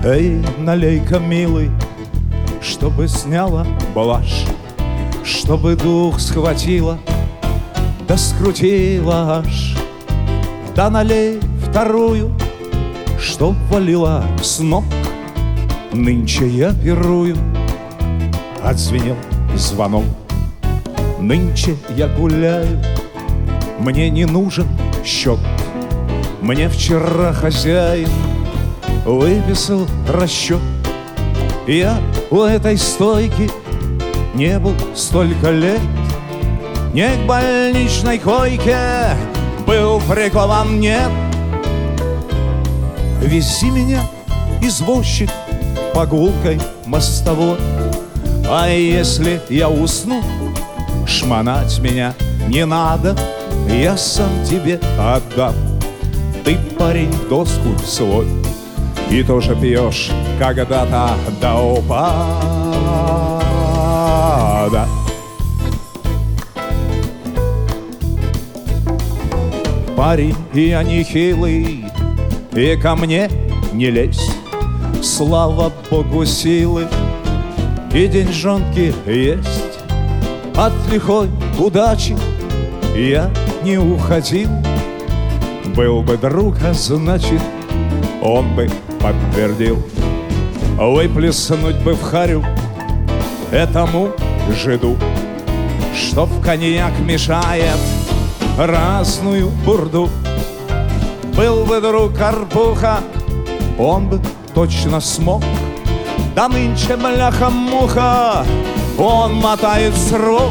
Эй, налей-ка, милый, чтобы сняла блажь, чтобы дух схватила, да скрутила аж. Да налей вторую, чтоб валила с ног. Нынче я пирую, отзвенел звонок. Нынче я гуляю, мне не нужен счет. Мне вчера хозяин выписал расчет. Я у этой стойки не был столько лет. Не к больничной койке был прикован, нет. Вези меня, извозчик, по гулкой мостовой. А если я усну, шмонать меня не надо, я сам тебе отдам. Ты, парень, доску свой и тоже пьешь когда-то до упада. Парень, я не хилый, и ко мне не лезь. Слава Богу, силы и деньжонки есть. От лихой удачи я не уходил. Был бы друг, а значит, он бы подтвердил. Выплеснуть бы в харю этому жиду, что в коньяк мешает разную бурду. Был бы друг Карпуха, он бы точно смог. Да нынче, бляха-муха, он мотает срок.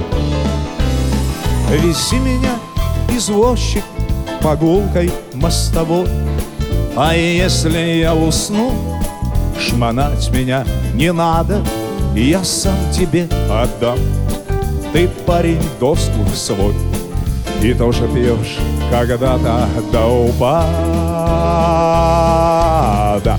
Вези меня, извозчик, по гулкой мостовой. А если я усну, шмонать меня не надо, я сам тебе отдам. Ты, парень, доску свой и тоже пьешь когда-то до упада.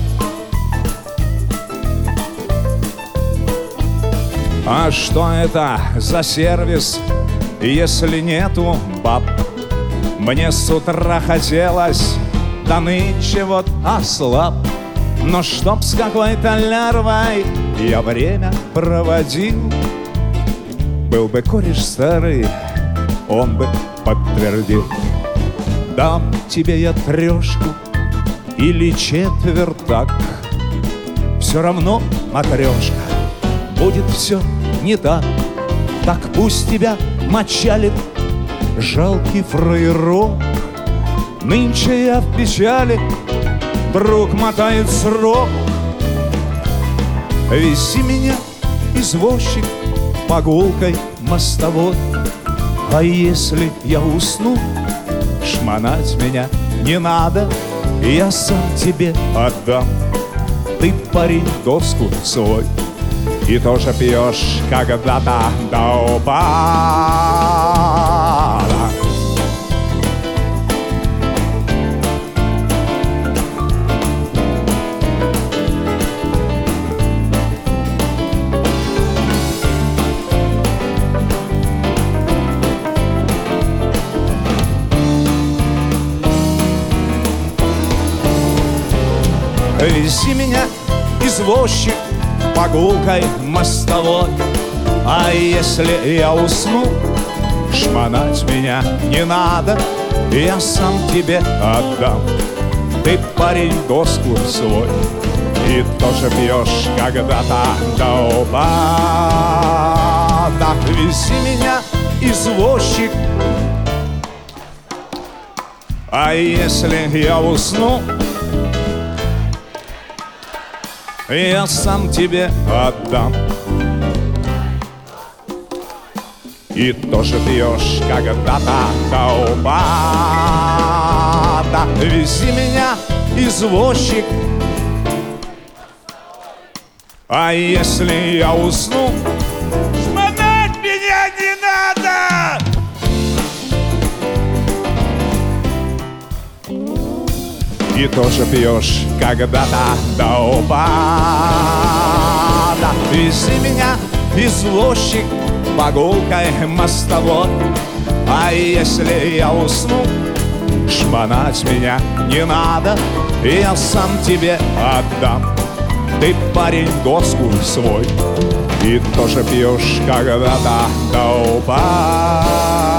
А что это за сервис, если нету баб? Мне с утра хотелось, да нынче вот ослаб. Но чтоб с какой-то лярвой я время проводил, был бы кореш старый, он бы подтвердил. Дам тебе я трешку или четвертак, все равно, матрешка, будет все не так. Так пусть тебя мочалит жалкий фраерок. Нынче я в печали, друг мотает срок. Вези меня, извозчик, по гулкой мостовой. А если я усну, шмонать меня не надо, я сам тебе отдам. Ты, парень, доску свой и тоже пьешь когда-то до упада. Вези меня, извозчик, по гулкой мостовой. А если я усну, шмонать меня не надо, я сам тебе отдам. Ты, парень, доску свой и тоже пьешь когда-то до упада. Вези меня, извозчик, а если я усну, я сам тебе отдам. И тоже пьешь когда-то до упада. Вези меня, извозчик, а если я усну, шмонать меня не надо. И тоже пьешь когда-то до упада. Вези меня, извозчик, по гулкой мостовой. А если я усну, шмонать меня не надо, я сам тебе отдам. ты, парень, доску свой и тоже пьешь когда-то колпак.